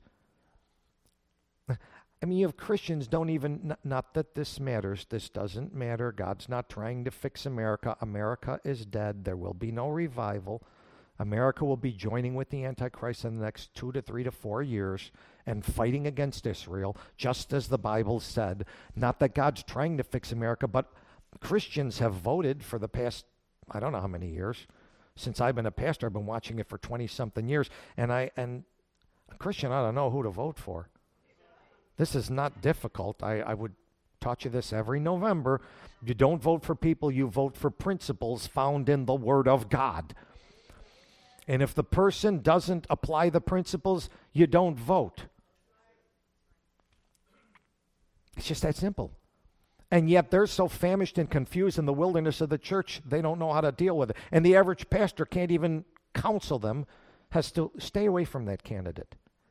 I mean, you have Christians don't even, not that this matters, this doesn't matter. God's not trying to fix America. America is dead. There will be no revival. America will be joining with the Antichrist in the next 2 to 3 to 4 years and fighting against Israel, just as the Bible said. Not that God's trying to fix America, but Christians have voted for the past, I don't know how many years. Since I've been a pastor, I've been watching it for 20-something years, and a Christian ought to know who to vote for. This is not difficult. I would taught you this every November. You don't vote for people, you vote for principles found in the Word of God. And if the person doesn't apply the principles, you don't vote. It's just that simple. And yet they're so famished and confused in the wilderness of the church, they don't know how to deal with it. And the average pastor can't even counsel them, has to stay away from that candidate.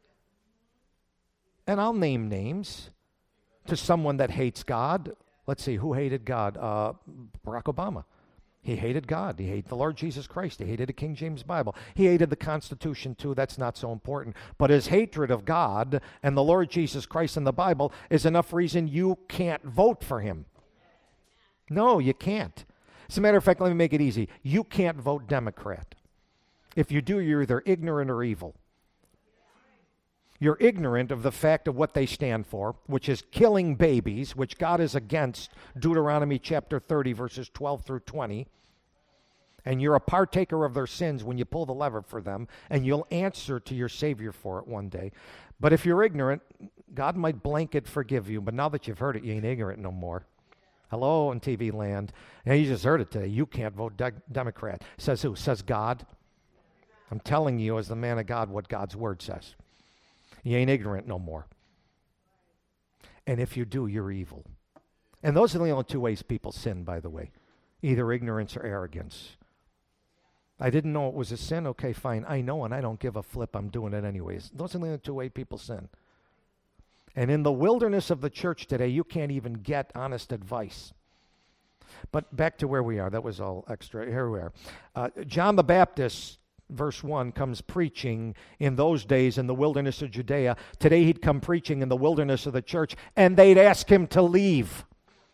And I'll name names to someone that hates God. Let's see, who hated God? Barack Obama. He hated God. He hated the Lord Jesus Christ. He hated the King James Bible. He hated the Constitution too. That's not so important. But his hatred of God and the Lord Jesus Christ and the Bible is enough reason you can't vote for him. No, you can't. As a matter of fact, let me make it easy. You can't vote Democrat. If you do, you're either ignorant or evil. You're ignorant of the fact of what they stand for, which is killing babies, which God is against, Deuteronomy chapter 30, verses 12 through 20. And you're a partaker of their sins when you pull the lever for them, and you'll answer to your Savior for it one day. But if you're ignorant, God might blanket forgive you, but now that you've heard it, you ain't ignorant no more. Hello in TV land. And you just heard it today. You can't vote Democrat. Says who? Says God. I'm telling you as the man of God what God's word says. You ain't ignorant no more. And if you do, you're evil. And those are the only two ways people sin, by the way. Either ignorance or arrogance. I didn't know it was a sin. Okay, fine. I know, and I don't give a flip. I'm doing it anyways. Those are the only two ways people sin. And in the wilderness of the church today, you can't even get honest advice. But back to where we are. That was all extra. Here we are. John the Baptist, verse 1, comes preaching in those days in the wilderness of Judea. Today he'd come preaching in the wilderness of the church, and they'd ask him to leave.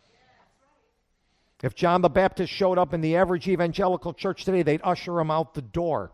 If John the Baptist showed up in the average evangelical church today, they'd usher him out the door.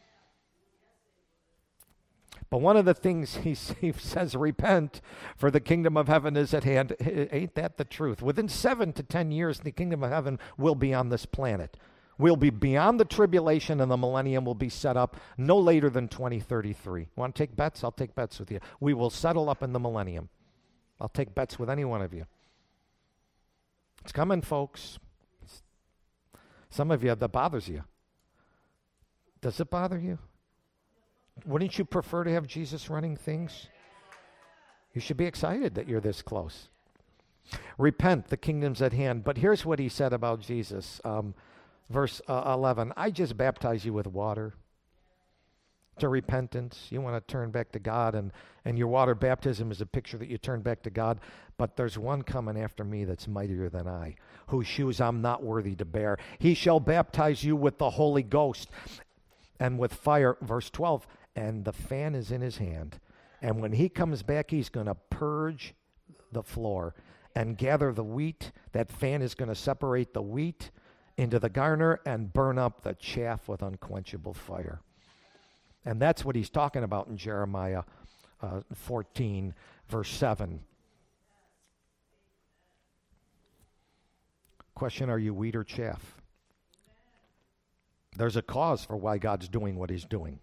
But one of the things he says, repent, for the kingdom of heaven is at hand. Ain't that the truth? Within 7 to 10 years, the kingdom of heaven will be on this planet. We'll be beyond the tribulation, and the millennium will be set up no later than 2033. Want to take bets? I'll take bets with you. We will settle up in the millennium. I'll take bets with any one of you. It's coming, folks. Some of you, that bothers you. Does it bother you? Wouldn't you prefer to have Jesus running things? You should be excited that you're this close. Repent, the kingdom's at hand. But here's what he said about Jesus. Verse 11, I just baptize you with water to repentance. You want to turn back to God, and your water baptism is a picture that you turn back to God. But there's one coming after me that's mightier than I, whose shoes I'm not worthy to bear. He shall baptize you with the Holy Ghost and with fire. Verse 12, and the fan is in his hand. And when he comes back, he's going to purge the floor and gather the wheat. That fan is going to separate the wheat into the garner and burn up the chaff with unquenchable fire. And that's what he's talking about in Jeremiah 14, verse 7. Question, are you wheat or chaff? There's a cause for why God's doing what he's doing.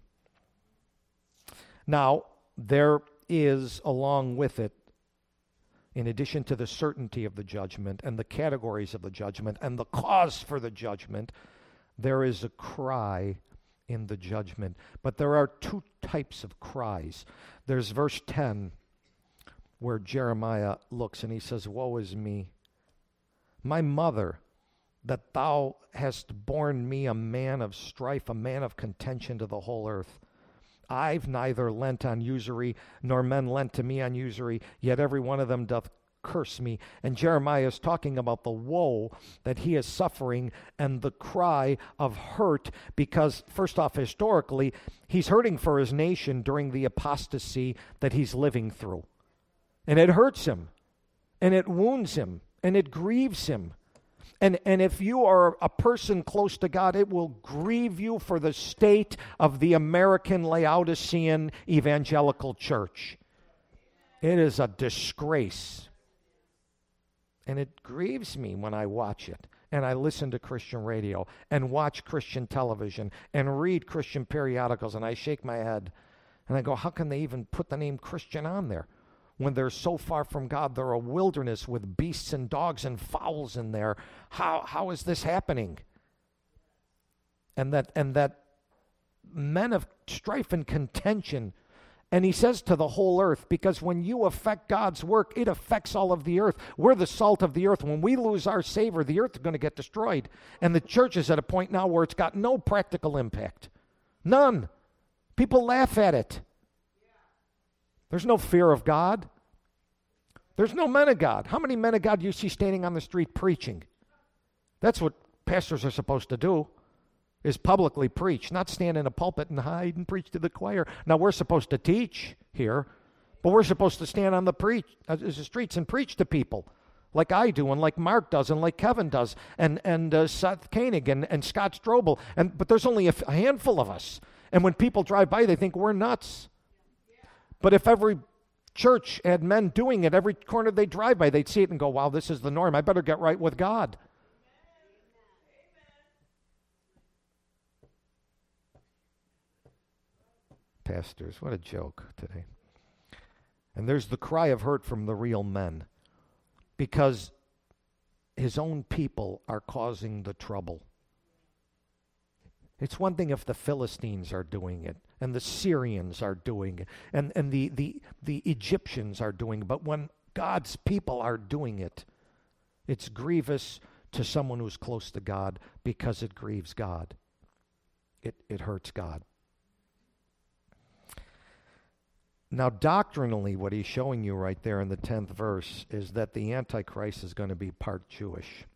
Now, there is, along with it, in addition to the certainty of the judgment and the categories of the judgment and the cause for the judgment, there is a cry in the judgment. But there are two types of cries. There's verse 10 where Jeremiah looks and he says, woe is me, my mother, that thou hast borne me a man of strife, a man of contention to the whole earth. I've neither lent on usury, nor men lent to me on usury, yet every one of them doth curse me. And Jeremiah is talking about the woe that he is suffering and the cry of hurt, because first off, historically, he's hurting for his nation during the apostasy that he's living through. And it hurts him, and it wounds him, and it grieves him. And if you are a person close to God, it will grieve you for the state of the American Laodicean evangelical church. It is a disgrace. And it grieves me when I watch it. And I listen to Christian radio and watch Christian television and read Christian periodicals, and I shake my head. And I go, how can they even put the name Christian on there? When they're so far from God, they're a wilderness with beasts and dogs and fowls in there. How is this happening? And that men of strife and contention, And he says to the whole earth, because when you affect God's work, it affects all of the earth. We're the salt of the earth. When we lose our savor, the earth is going to get destroyed. And the church is at a point now where it's got no practical impact. None. People laugh at it. There's no fear of God. There's no men of God. How many men of God do you see standing on the street preaching? That's what pastors are supposed to do, is publicly preach, not stand in a pulpit and hide and preach to the choir. Now, we're supposed to teach here, but we're supposed to stand on the streets and preach to people like I do and like Mark does and like Kevin does and Seth Koenig and Scott Strobel. But there's only a handful of us. And when people drive by, they think we're nuts. But if every church had men doing it, every corner they drive by, they'd see it and go, wow, this is the norm. I better get right with God. Pastors, what a joke today. And there's the cry of hurt from the real men, because his own people are causing the trouble. It's one thing if the Philistines are doing it, and the Syrians are doing it, and the Egyptians are doing it, but when God's people are doing it, it's grievous to someone who's close to God because it grieves God. It hurts God. Now, doctrinally, what he's showing you right there in the 10th verse is that the Antichrist is going to be part Jewish.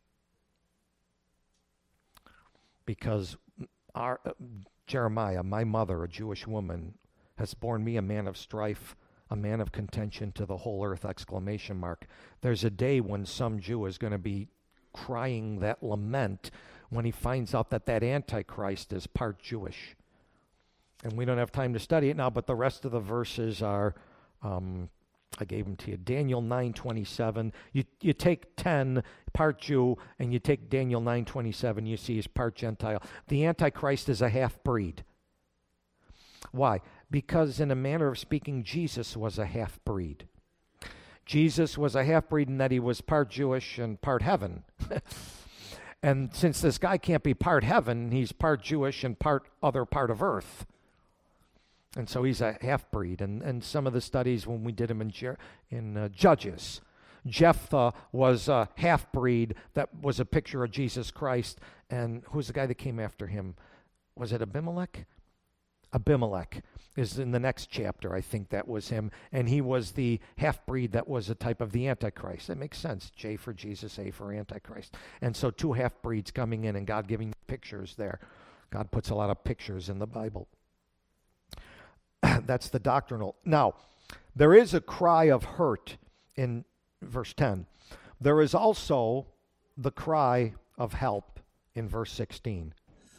Because Jeremiah, my mother, a Jewish woman, has borne me a man of strife, a man of contention to the whole earth, ! There's a day when some Jew is going to be crying that lament when he finds out that Antichrist is part Jewish. And we don't have time to study it now, but the rest of the verses are, I gave them to you. Daniel 9:27. You take 10, part Jew, and you take Daniel 9:27, you see he's part Gentile. The Antichrist is a half-breed. Why? Because in a manner of speaking, Jesus was a half-breed. Jesus was a half-breed in that he was part Jewish and part heaven. And since this guy can't be part heaven, he's part Jewish and part of earth. And so he's a half-breed. And some of the studies when we did him in Judges, Jephthah was a half-breed that was a picture of Jesus Christ. And who's the guy that came after him? Was it Abimelech? Abimelech is in the next chapter. I think that was him. And he was the half-breed that was a type of the Antichrist. That makes sense. J for Jesus, A for Antichrist. And so two half-breeds coming in and God giving pictures there. God puts a lot of pictures in the Bible. That's the doctrinal. Now, there is a cry of hurt in verse 10. There is also the cry of help in verse 16.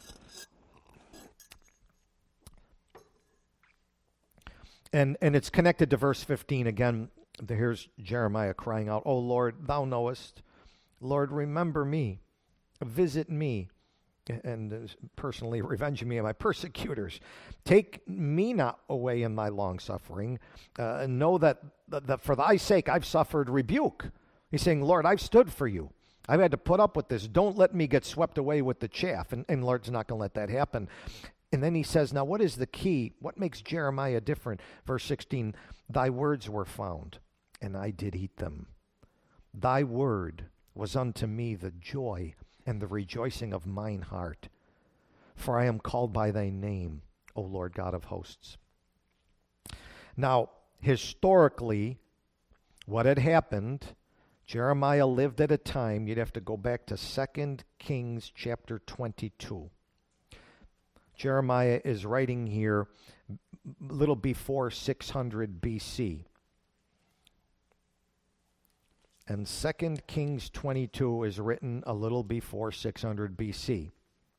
And it's connected to verse 15 again. Here's Jeremiah crying out, "O Lord, thou knowest. Lord, remember me. Visit me. And personally revenge me of my persecutors. Take me not away in thy long suffering. And know that for thy sake I've suffered rebuke." He's saying, Lord, I've stood for you. I've had to put up with this. Don't let me get swept away with the chaff. And Lord's not going to let that happen. And then he says, now what is the key? What makes Jeremiah different? Verse 16, thy words were found, and I did eat them. Thy word was unto me the joy and the rejoicing of mine heart. For I am called by thy name, O Lord God of hosts. Now, historically, what had happened, Jeremiah lived at a time, you'd have to go back to 2 Kings chapter 22. Jeremiah is writing here a little before 600 BC. And 2 Kings 22 is written a little before 600 BC.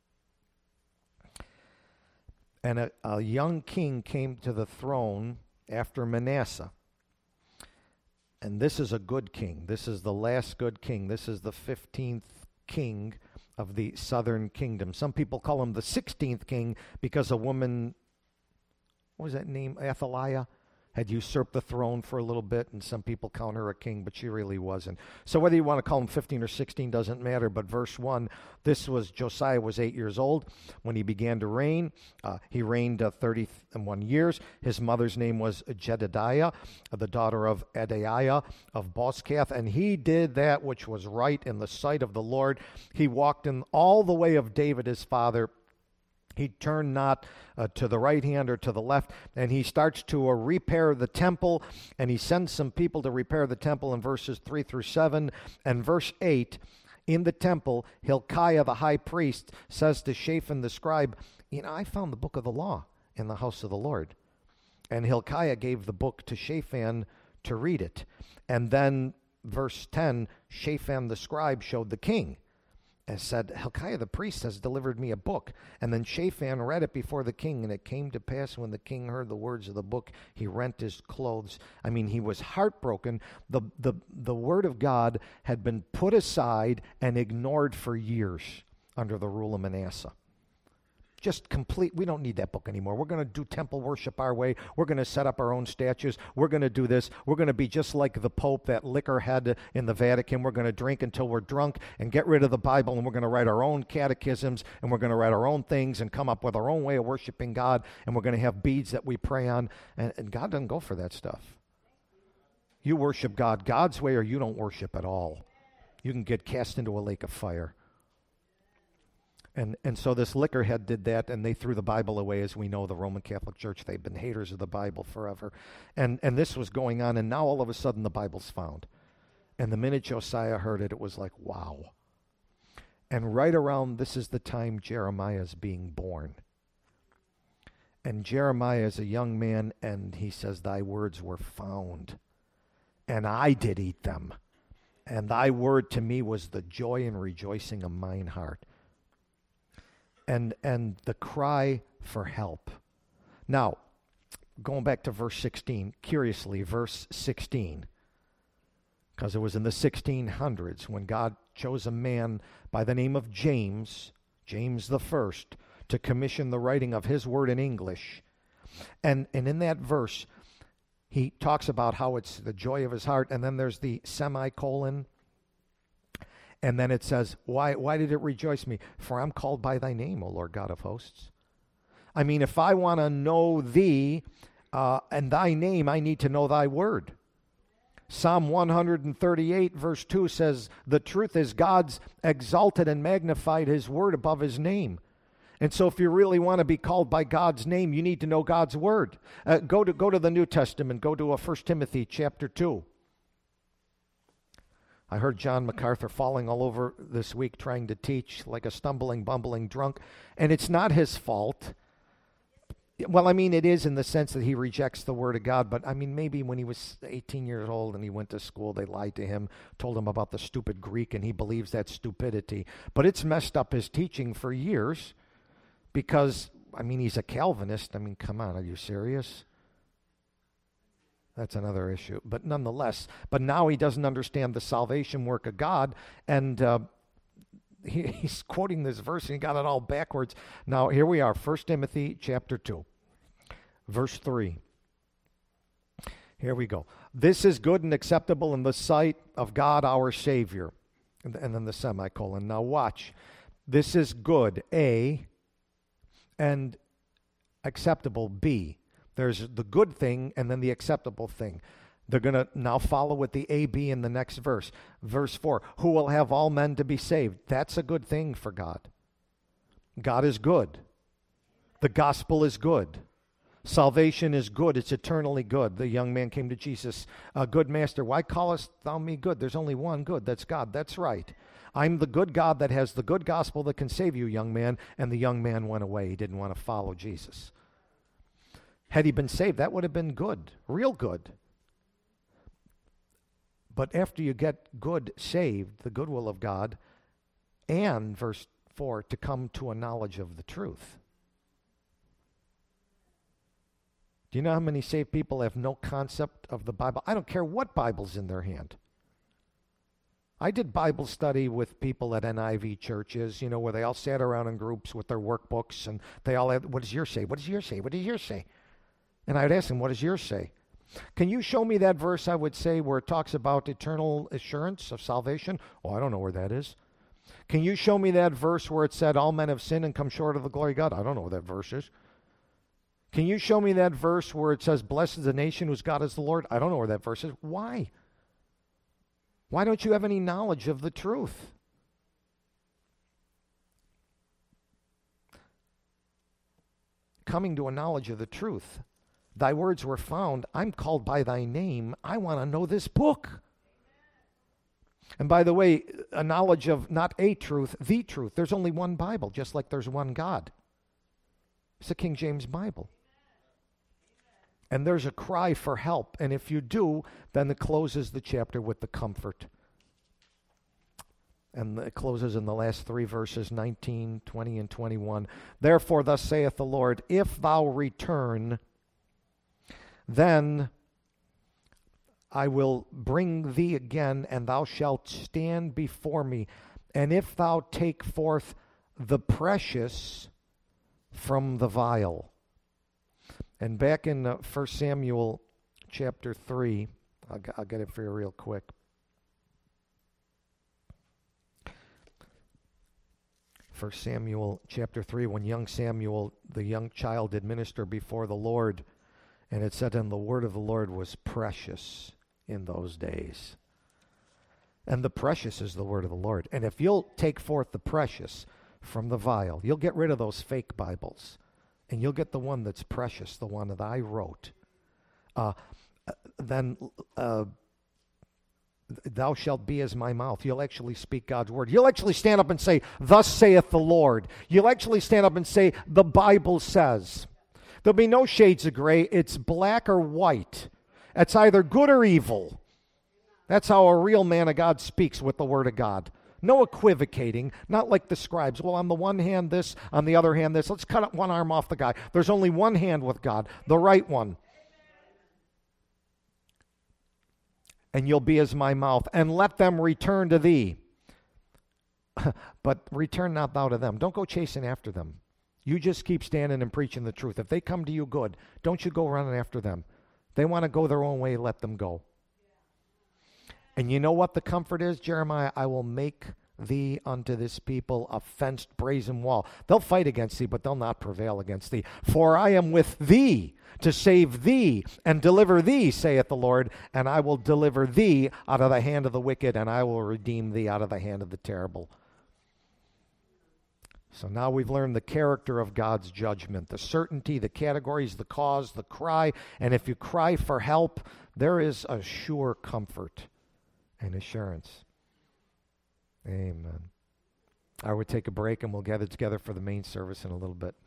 And a young king came to the throne after Manasseh. And this is a good king. This is the last good king. This is the 15th king of the southern kingdom. Some people call him the 16th king because a woman, what was that name, Athaliah? had usurped the throne for a little bit, and some people count her a king, but she really wasn't. So whether you want to call him 15 or 16 doesn't matter, but verse 1, Josiah was 8 years old when he began to reign. He reigned 31 years. His mother's name was Jedidiah, the daughter of Adaiah of Bozkath, and he did that which was right in the sight of the Lord. He walked in all the way of David his father. He turned not to the right hand or to the left, and he starts to repair the temple, and he sends some people to repair the temple in verses 3 through 7. And verse 8, in the temple, Hilkiah the high priest says to Shaphan the scribe, I found the book of the law in the house of the Lord. And Hilkiah gave the book to Shaphan to read it. And then verse 10, Shaphan the scribe showed the king and said, Hilkiah the priest has delivered me a book. And then Shaphan read it before the king, and it came to pass when the king heard the words of the book, he rent his clothes. I mean, he was heartbroken. The word of God had been put aside and ignored for years under the rule of Manasseh. Just complete, we don't need that book anymore. We're going to do temple worship our way. We're going to set up our own statues. We're going to do this. We're going to be just like the Pope, that liquor head in the Vatican. We're going to drink until we're drunk and get rid of the Bible, and we're going to write our own catechisms, and we're going to write our own things and come up with our own way of worshiping God, and we're going to have beads that we pray on. And God doesn't go for that stuff. You worship God God's way, or you don't worship at all. You can get cast into a lake of fire. And so this liquor head did that, and they threw the Bible away. As we know, the Roman Catholic Church, they've been haters of the Bible forever. And this was going on, and now all of a sudden the Bible's found. And the minute Josiah heard it, it was like, wow. And right around, this is the time Jeremiah is being born. And Jeremiah is a young man, and he says, thy words were found, and I did eat them. And thy word to me was the joy and rejoicing of mine heart. And the cry for help. Now, going back to verse 16, curiously, verse 16, because it was in the 1600s when God chose a man by the name of James the First, to commission the writing of his word in English. And in that verse, he talks about how it's the joy of his heart, and then there's the semicolon. And then it says, why did it rejoice me? For I'm called by thy name, O Lord God of hosts. I mean, if I want to know thee and thy name, I need to know thy word. Psalm 138 verse 2 says, the truth is God's exalted and magnified his word above his name. And so if you really want to be called by God's name, you need to know God's word. Go to the New Testament. Go to 1 Timothy chapter 2. I heard John MacArthur falling all over this week trying to teach like a stumbling, bumbling drunk. And it's not his fault. Well, I mean, it is in the sense that he rejects the word of God. But, I mean, maybe when he was 18 years old and he went to school, they lied to him, told him about the stupid Greek, and he believes that stupidity. But it's messed up his teaching for years because, I mean, he's a Calvinist. I mean, come on, are you serious? That's another issue. But nonetheless, but now he doesn't understand the salvation work of God, and he's quoting this verse, and he got it all backwards. Now, here we are, 1 Timothy chapter 2, verse 3. Here we go. This is good and acceptable in the sight of God our Savior. And then the semicolon. Now watch. This is good, A, and acceptable, B. There's the good thing and then the acceptable thing. They're going to now follow with the A, B in the next verse. Verse 4, who will have all men to be saved. That's a good thing for God. God is good. The gospel is good. Salvation is good. It's eternally good. The young man came to Jesus. Good master, why callest thou me good? There's only one good. That's God. That's right. I'm the good God that has the good gospel that can save you, young man. And the young man went away. He didn't want to follow Jesus. Had he been saved, that would have been good, real good. But after you get good saved, the goodwill of God, and verse 4, to come to a knowledge of the truth. Do you know how many saved people have no concept of the Bible? I don't care what Bible's in their hand. I did Bible study with people at NIV churches, you know, where they all sat around in groups with their workbooks, and they all had, what does yours say? What does yours say? What does yours say? And I would ask them, what does yours say? Can you show me that verse, I would say, where it talks about eternal assurance of salvation? Oh, I don't know where that is. Can you show me that verse where it said all men have sinned and come short of the glory of God? I don't know where that verse is. Can you show me that verse where it says blessed is the nation whose God is the Lord? I don't know where that verse is. Why? Why don't you have any knowledge of the truth? Coming to a knowledge of the truth. Thy words were found. I'm called by thy name. I want to know this book. And by the way, a knowledge of not a truth, the truth. There's only one Bible, just like there's one God. It's the King James Bible. And there's a cry for help. And if you do, then it closes the chapter with the comfort. And it closes in the last three verses, 19, 20, and 21. Therefore, thus saith the Lord, if thou return, then I will bring thee again, and thou shalt stand before me. And if thou take forth the precious from the vile. And back in 1 Samuel chapter 3, I'll get it for you real quick. 1 Samuel chapter 3, when young Samuel, the young child, did minister before the Lord, and it said, and the word of the Lord was precious in those days. And the precious is the word of the Lord. And if you'll take forth the precious from the vile, you'll get rid of those fake Bibles, and you'll get the one that's precious, the one that I wrote. Then thou shalt be as my mouth. You'll actually speak God's word. You'll actually stand up and say, thus saith the Lord. You'll actually stand up and say, the Bible says. There'll be no shades of gray. It's black or white. It's either good or evil. That's how a real man of God speaks with the word of God. No equivocating, not like the scribes. Well, on the one hand this, on the other hand this. Let's cut up one arm off the guy. There's only one hand with God, the right one. And you'll be as my mouth, and let them return to thee. But return not thou to them. Don't go chasing after them. You just keep standing and preaching the truth. If they come to you, good. Don't you go running after them. They want to go their own way, let them go. And you know what the comfort is, Jeremiah? I will make thee unto this people a fenced brazen wall. They'll fight against thee, but they'll not prevail against thee. For I am with thee to save thee and deliver thee, saith the Lord, and I will deliver thee out of the hand of the wicked, and I will redeem thee out of the hand of the terrible. So now we've learned the character of God's judgment, the certainty, the categories, the cause, the cry. And if you cry for help, there is a sure comfort and assurance. Amen. I would take a break and we'll gather together for the main service in a little bit.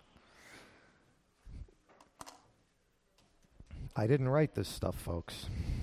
I didn't write this stuff, folks.